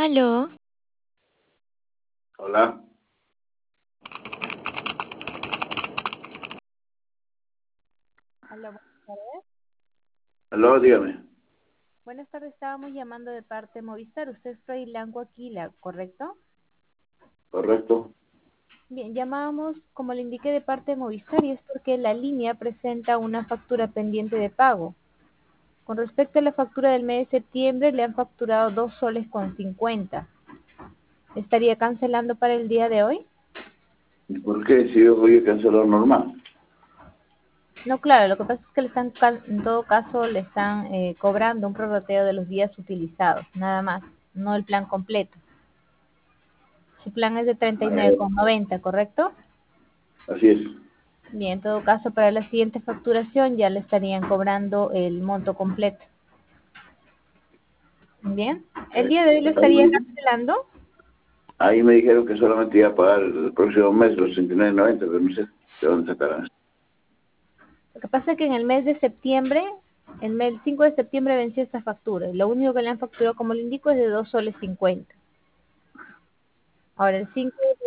Aló, Hola, Aló, buenas tardes. aló, dígame. Buenas tardes, estábamos llamando de parte de Movistar. Usted es Froilanco Aquila, ¿correcto? Correcto. Bien, llamábamos, como le indiqué, de parte de Movistar y es porque la línea presenta una factura pendiente de pago. Con respecto a la factura del mes de septiembre, le han facturado 2 soles con 50. ¿Estaría cancelando para el día de hoy? ¿Y por qué si yo voy a cancelar normal? No, claro, lo que pasa es que en todo caso le están cobrando un prorrateo de los días utilizados, nada más, no el plan completo. Su plan es de treinta y Ah, nueve con noventa, ¿correcto? así es. Bien, en todo caso, para la siguiente facturación ya le estarían cobrando el monto completo. Bien, el Eh, día de hoy lo ahí, estaría cancelando. ahí me dijeron que solamente iba a pagar el próximo mes los 69.90, pero no sé de dónde sacarán eso. Lo que pasa es que en el mes de septiembre, el 5 de septiembre venció esta factura. Y lo único que le han facturado, como le indico, es de 2 soles 50. Ahora, el 5